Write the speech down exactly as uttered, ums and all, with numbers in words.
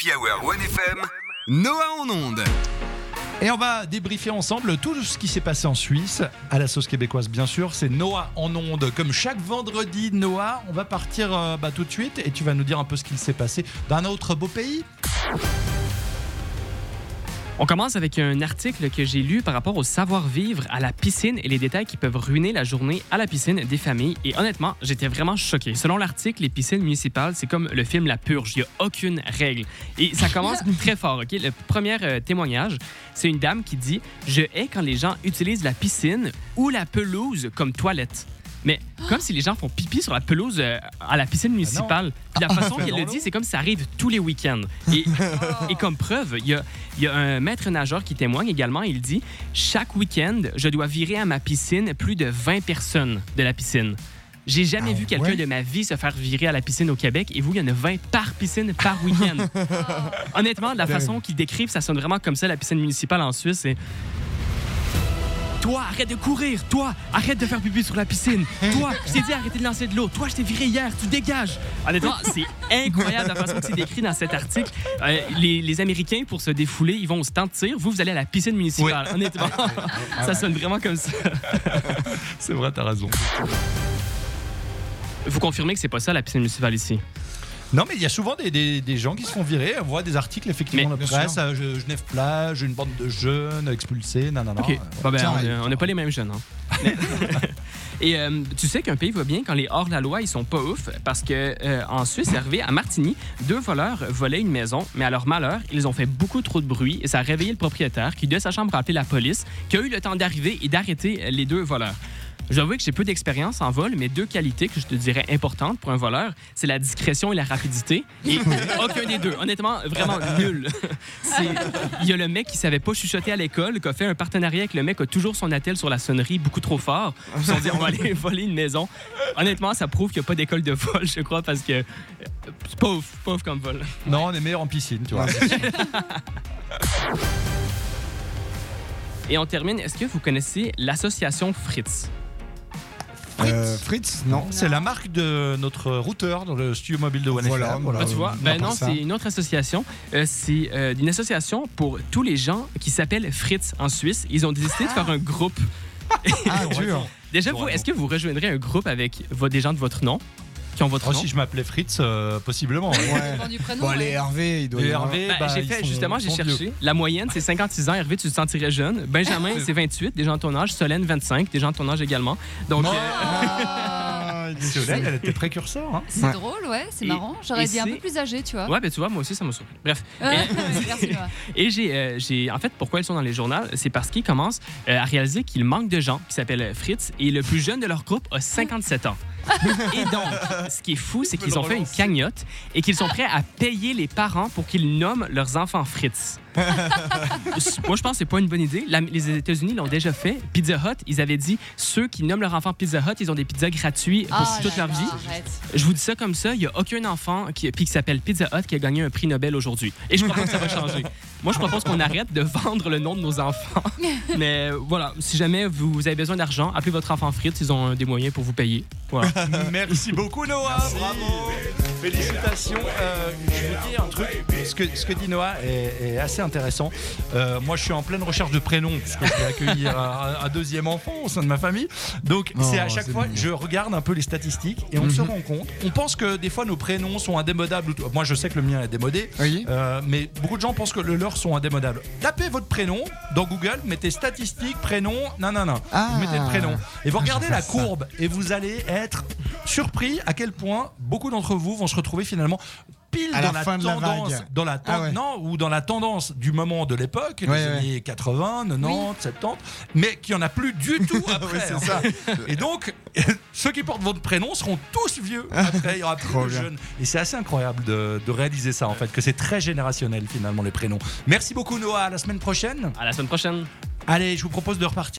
Happy Hour One F M, Noah en onde. Et on va débriefer ensemble tout ce qui s'est passé en Suisse, à la sauce québécoise bien sûr. C'est Noah en onde, comme chaque vendredi. Noah, on va partir euh, bah, tout de suite et tu vas nous dire un peu ce qu'il s'est passé dans un autre beau pays. On commence avec un article que j'ai lu par rapport au savoir-vivre à la piscine et les détails qui peuvent ruiner la journée à la piscine des familles. Et honnêtement, j'étais vraiment choqué. Selon l'article, les piscines municipales, c'est comme le film La Purge. Il n'y a aucune règle. Et ça commence très fort. Okay? Le premier euh, témoignage, c'est une dame qui dit « Je hais quand les gens utilisent la piscine ou la pelouse comme toilette. » Mais comme si les gens font pipi sur la pelouse euh, à la piscine municipale. Puis la façon qu'elle le dit, c'est comme si ça arrive tous les week-ends. Et, et comme preuve, il y a, y a un maître nageur qui témoigne également. Il dit « Chaque week-end, je dois virer à ma piscine plus de vingt personnes de la piscine. » J'ai jamais ah, vu quelqu'un ouais? de ma vie se faire virer à la piscine au Québec. Et vous, il y en a vingt par piscine par week-end. Honnêtement, de la façon qu'ils décrivent, ça sonne vraiment comme ça, la piscine municipale en Suisse. C'est... Toi, arrête de courir. Toi, arrête de faire pipi sur la piscine. Toi, je t'ai dit arrêtez de lancer de l'eau. Toi, je t'ai viré hier. Tu dégages. Honnêtement, c'est incroyable la façon que c'est décrit dans cet article. Euh, les, les Américains, pour se défouler, ils vont au stand de tir. Vous, vous allez à la piscine municipale. Oui. Honnêtement, ça sonne vraiment comme ça. C'est vrai, t'as raison. Vous confirmez que c'est pas ça, la piscine municipale ici? Non, mais il y a souvent des, des, des gens qui se font virer. On voit des articles, effectivement, mais, de presse. À Genève-Plage, une bande de jeunes expulsés. Non, non, non. OK. Bon, ben, on n'est pas les mêmes jeunes. Hein. Mais... Et euh, tu sais qu'un pays va bien quand les hors-la-loi, ils sont pas ouf. Parce que euh, en Suisse, c'est arrivé à Martigny, deux voleurs volaient une maison, mais à leur malheur, ils ont fait beaucoup trop de bruit et ça a réveillé le propriétaire qui, de sa chambre, a appelé la police, qui a eu le temps d'arriver et d'arrêter les deux voleurs. Je dois avouer que j'ai peu d'expérience en vol, mais deux qualités que je te dirais importantes pour un voleur, c'est la discrétion et la rapidité. Et aucun des deux. Honnêtement, vraiment nul. Il y a le mec qui savait pas chuchoter à l'école, qui a fait un partenariat avec le mec qui a toujours son attel sur la sonnerie beaucoup trop fort. Ils se sont dit, on va aller voler une maison. Honnêtement, ça prouve qu'il n'y a pas d'école de vol, je crois, parce que c'est pauvre, pauvre comme vol. Non, on est meilleur en piscine, tu vois. Et on termine, est-ce que vous connaissez l'association Fritz? Fritz, euh, Fritz non. non. C'est la marque de notre routeur dans le studio mobile de One voilà, F M. Voilà, ah, tu vois, ben non, c'est une autre association. Euh, c'est euh, une association pour tous les gens qui s'appellent Fritz en Suisse. Ils ont décidé de faire un groupe. Ah, dur. Déjà, vous, est-ce que vous rejoindrez un groupe avec des gens de votre nom? Qui ont votre oh, nom. Si je m'appelais Fritz, euh, possiblement. Ouais. Ouais. Du prénom, bon, ouais. les Hervé, il doit y avoir. Hervé, ben, bah, j'ai fait, sont, justement, j'ai cherché. Vieux. La moyenne, c'est cinquante-six ans. Hervé, tu te sentirais jeune. Benjamin, c'est vingt-huit, des gens de ton âge. Solène, vingt-cinq, des gens de ton âge également. Donc. Oh euh... Solène, elle était précurseur. Hein. C'est ouais. drôle, ouais, c'est et, marrant. J'aurais dit un peu plus âgé, tu vois. Ouais, ben tu vois, moi aussi, ça m'a surpris. Bref. Ouais, et, merci, et j'ai, euh, j'ai. En fait, pourquoi ils sont dans les journaux, c'est parce qu'ils commencent euh, à réaliser qu'il manque de gens qui s'appellent Fritz. Et le plus jeune de leur groupe a cinquante-sept ans. Et donc, ce qui est fou, c'est qu'ils ont fait une cagnotte et qu'ils sont prêts à payer les parents pour qu'ils nomment leurs enfants Fritz. Moi, je pense que c'est pas une bonne idée. La, les États-Unis l'ont déjà fait. Pizza Hut, ils avaient dit ceux qui nomment leur enfant Pizza Hut, ils ont des pizzas gratuits pour oh, toute leur vie. Arrête. Je vous dis ça comme ça, il y a aucun enfant qui, puis qui s'appelle Pizza Hut qui a gagné un prix Nobel aujourd'hui. Et je crois pas que ça va changer. Moi, je propose qu'on arrête de vendre le nom de nos enfants. Mais voilà, si jamais vous avez besoin d'argent, appelez votre enfant Fritz, ils ont des moyens pour vous payer. Voilà. Merci beaucoup, Noah. Merci. Bravo. Félicitations. Euh, je vous dis un truc. Ce que, ce que dit Noah est, est assez intéressant. Euh, moi, je suis en pleine recherche de prénoms parce que je vais accueillir un, un deuxième enfant au sein de ma famille. Donc, oh, c'est à chaque c'est fois, mignon. Je regarde un peu les statistiques et on mm-hmm. se rend compte. On pense que des fois, nos prénoms sont indémodables. Moi, je sais que le mien est démodé. Oui. Euh, mais beaucoup de gens pensent que le leur sont indémodables. Tapez votre prénom dans Google, mettez statistiques, prénom, non, non, non. Ah. Vous mettez le prénom. Et vous regardez la courbe et vous allez être surpris à quel point beaucoup d'entre vous vont se retrouver finalement pile à dans la, la fin tendance, de la dans la ten- ah ouais. non, ou dans la tendance du moment de l'époque, ouais, les ouais. années quatre-vingts, quatre-vingt-dix, oui. soixante-dix, mais qu'il n'y en a plus du tout après. Oui, c'est ça. Et donc, ceux qui portent votre prénom seront tous vieux après, il y aura plus de jeunes. Et c'est assez incroyable de, de réaliser ça, en fait, que c'est très générationnel finalement les prénoms. Merci beaucoup Noah, à la semaine prochaine. À la semaine prochaine. Allez, je vous propose de repartir.